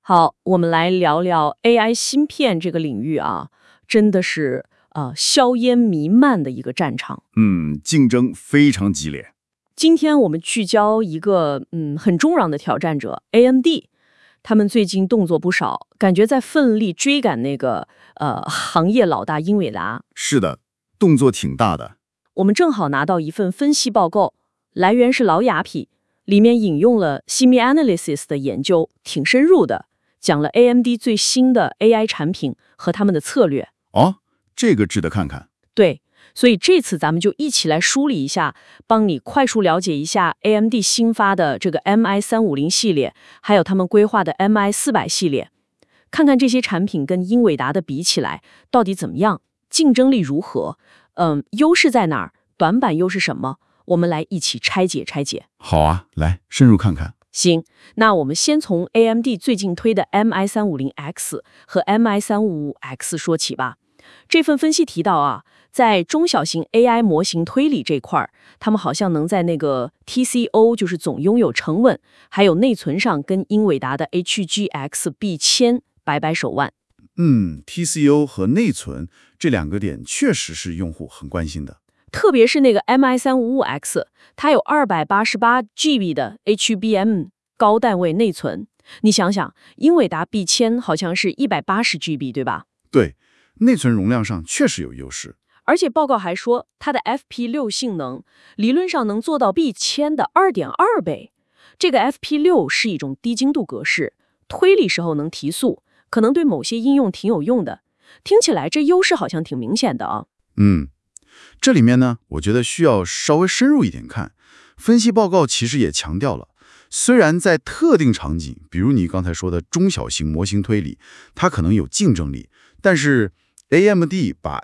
好，我们来聊聊 AI 芯片这个领域啊，真的是硝烟弥漫的一个战场。 竞争非常激烈。 今天我们聚焦一个很重要的挑战者 AMD，他们最近动作不少，感觉在奋力追赶那个行业老大英伟达。 是的，动作挺大的。 我们正好拿到一份分析报告，来源是老雅痞，里面引用了 SemiAnalysis 的研究，挺深入的，讲了 AMD 最新的 AI 产品和他们的策略。 哦，这个值得看看。 对，所以这次咱们就一起来梳理一下，帮你快速了解一下 AMD 新发的这个 MI350系列，还有他们规划的 MI400系列，看看这些产品跟英伟达的比起来到底怎么样，竞争力如何，优势在哪儿，短板又是什么？我们来一起拆解拆解。 好啊，来深入看看。 行，那我们先从 AMD 最近推的 MI350X 和 MI355X 说起吧。这份分析提到啊，在中小型 AI 模型推理这块儿，他们好像能在那个 TCO， 就是总拥有成本，还有内存上跟英伟达的 HGX B1000摆手腕。 TCO 和内存这两个点确实是用户很关心的。 特别是那个 MI355X， 它有288GB 的 HBM 高单位内存。你想想，英伟达 B1000好像是180GB， 对吧？ 对，内存容量上确实有优势。 而且报告还说，它的 FP6 性能理论上能做到 B1000的2.2倍。这个 FP6 是一种低精度格式，推理时候能提速，可能对某些应用挺有用的。听起来这优势好像挺明显的啊。 这里面呢，我觉得需要稍微深入一点看。分析报告其实也强调了，虽然在特定场景，比如你刚才说的中小型模型推理，它可能有竞争力，但是 AMD 把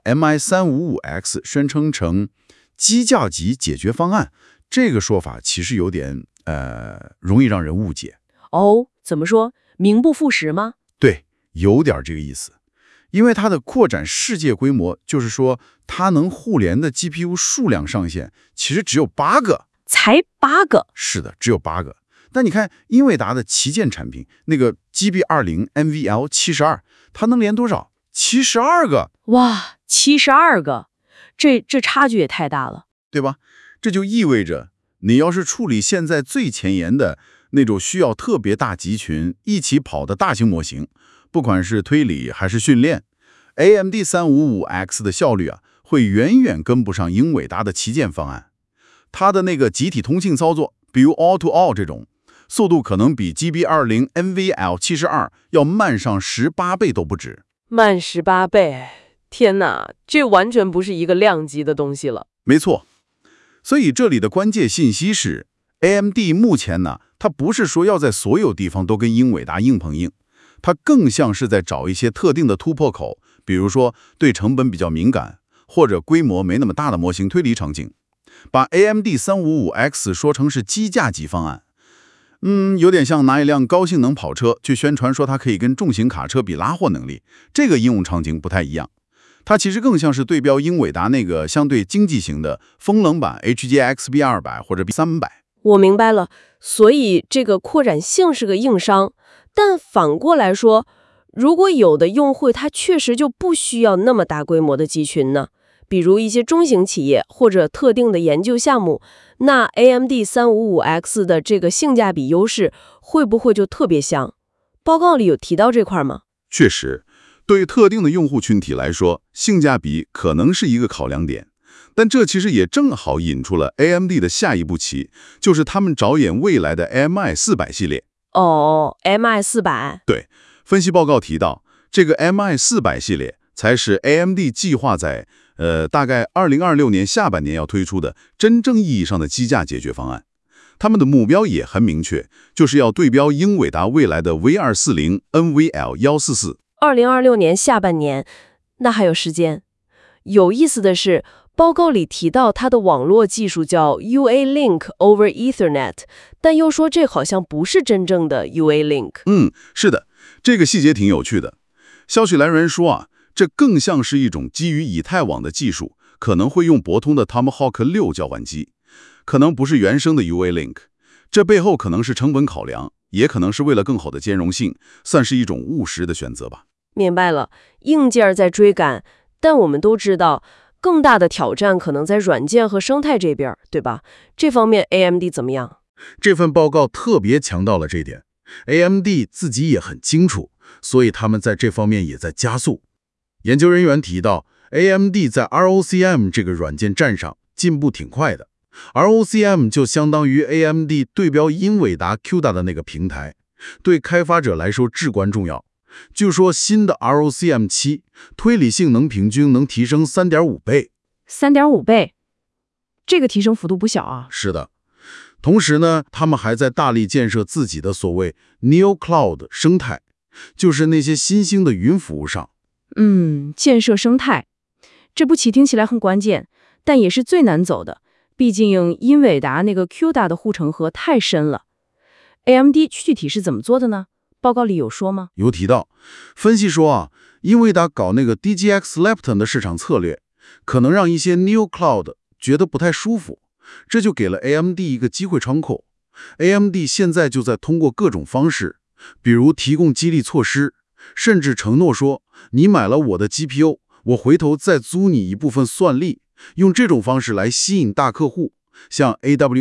MI355X 宣称成机架级解决方案，这个说法其实有点容易让人误解。 哦，怎么说？名不副实吗？ 对，有点这个意思。因为它的扩展世界规模，就是说它能互联的 GPU 数量上限其实只有8个。 才8个？ 是的，只有8个。但你看英伟达的旗舰产品那个 GB20 NVL72， 它能连多少？72个！ 哇，72个，这差距也太大了， 对吧？这就意味着你要是处理现在最前沿的那种需要特别大集群一起跑的大型模型，不管是推理还是训练， AMD 355X 的效率会远远跟不上英伟达的旗舰方案。它的那个集体通信操作，比如 All-to-All 这种，速度可能比 GB20 NVL72 要慢上18倍都不止。 慢18倍，天哪，这完全不是一个量级的东西了。 没错，所以这里的关键信息是 AMD 目前呢，它不是说要在所有地方都跟英伟达硬碰硬，它更像是在找一些特定的突破口，比如说对成本比较敏感，或者规模没那么大的模型推理场景，把 AMD 355X 说成是机架级方案。有点像拿一辆高性能跑车去宣传说它可以跟重型卡车比拉货能力，这个应用场景不太一样。它其实更像是对标英伟达那个相对经济型的风冷版 HGX B200 或者 B300。 我明白了，所以这个扩展性是个硬伤。但反过来说，如果有的用户他确实就不需要那么大规模的集群呢？比如一些中型企业或者特定的研究项目，那 AMD 355X 的这个性价比优势会不会就特别香？报告里有提到这块吗？ 确实，对特定的用户群体来说，性价比可能是一个考量点。但这其实也正好引出了 AMD 的下一步棋，就是他们着眼未来的 MI400 系列。 MI400。 对，分析报告提到，这个 MI400 系列才是 AMD 计划在大概2026年下半年要推出的真正意义上的机架解决方案。他们的目标也很明确，就是要对标英伟达未来的 V240 NVL144。 2026年下半年，那还有时间。有意思的是，报告里提到它的网络技术叫 UA-Link over Ethernet， 但又说这好像不是真正的 UA-Link。 是的，这个细节挺有趣的。消息来源说这更像是一种基于以太网的技术，可能会用博通的 Tomahawk 6交换机，可能不是原生的 UA-Link。这背后可能是成本考量， 也可能是为了更好的兼容性，算是一种务实的选择吧。 明白了，硬件在追赶，但我们都知道，更大的挑战可能在软件和生态这边，对吧？这方面 AMD 怎么样？ 这份报告特别强调了这点，AMD 自己也很清楚，所以他们在这方面也在加速。研究人员提到 ，AMD 在 ROCm 这个软件站上进步挺快的。ROCm 就相当于 AMD 对标英伟达 CUDA 的那个平台，对开发者来说至关重要。据说新的 ROCm 7推理性能平均能提升 3.5 倍。 3.5倍，这个提升幅度不小啊。 是的。同时呢，他们还在大力建设自己的所谓 Neo Cloud 生态，就是那些新兴的云服务上。 建设生态，这步棋听起来很关键，但也是最难走的。毕竟英伟达那个 CUDA 的护城河太深了。AMD 具体是怎么做的呢？报告里有说吗？ 有提到，分析说啊，英伟达搞那个 DGX Lepton 的市场策略，可能让一些 Neo Cloud 觉得不太舒服，这就给了 AMD 一个机会窗口。AMD 现在就在通过各种方式，比如提供激励措施，甚至承诺说，你买了我的 GPU， 我回头再租你一部分算力，用这种方式来吸引大客户，像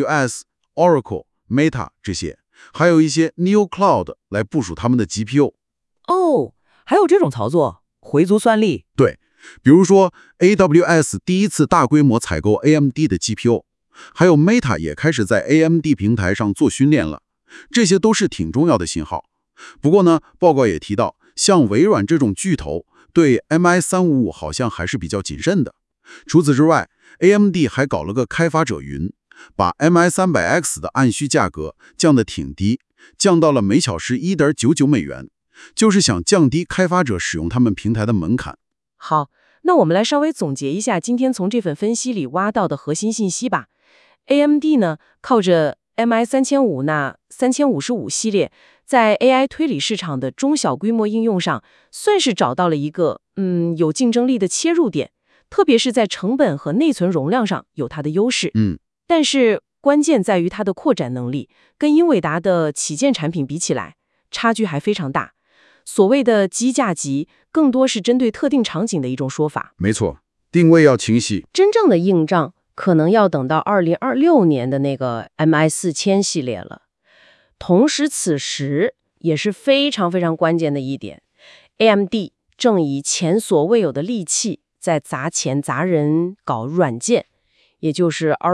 AWS、Oracle、Meta 这些。还有一些 Neo Cloud 来部署他们的 GPU。 还有这种操作，回族算力。 对，比如说 AWS 第一次大规模采购 AMD 的 GPU， 还有 Meta 也开始在 AMD 平台上做训练了，这些都是挺重要的信号。不过呢，报告也提到，像微软这种巨头对 MI355 好像还是比较谨慎的。除此之外 ，AMD 还搞了个开发者云。把 MI300X 的按需价格降得挺低，降到了每小时 1.99 美元，就是想降低开发者使用他们平台的门槛。 好，那我们来稍微总结一下今天从这份分析里挖到的核心信息吧。AMD 呢，靠着 MI3500那3055系列，在 AI 推理市场的中小规模应用上，算是找到了一个有竞争力的切入点，特别是在成本和内存容量上有它的优势。但是关键在于它的扩展能力，跟英伟达的旗舰产品比起来，差距还非常大。所谓的机架级，更多是针对特定场景的一种说法。 没错，定位要清晰。 真正的硬仗可能要等到2026年的那个 MI4000系列了。同时，此时也是非常非常关键的一点 ，AMD 正以前所未有的力气在砸钱砸人搞软件。也就是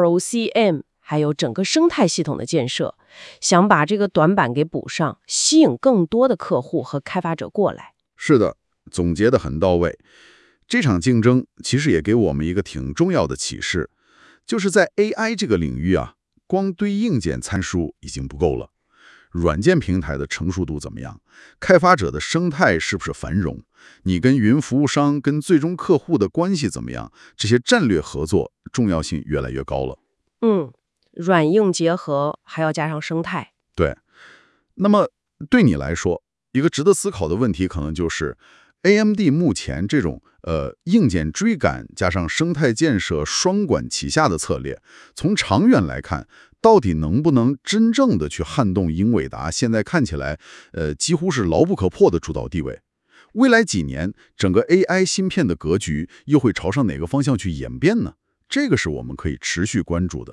ROCm 还有整个生态系统的建设，想把这个短板给补上，吸引更多的客户和开发者过来。 是的，总结得很到位。这场竞争其实也给我们一个挺重要的启示，就是在 AI 这个领域啊，光堆硬件参数已经不够了。软件平台的成熟度怎么样？开发者的生态是不是繁荣？你跟云服务商、跟最终客户的关系怎么样？这些战略合作重要性越来越高了。 软硬结合，还要加上生态。 对。那么对你来说，一个值得思考的问题可能就是，AMD 目前这种硬件追赶加上生态建设双管齐下的策略，从长远来看，到底能不能真正的去撼动英伟达现在看起来几乎是牢不可破的主导地位？未来几年，整个 AI 芯片的格局又会朝上哪个方向去演变呢？这个是我们可以持续关注的。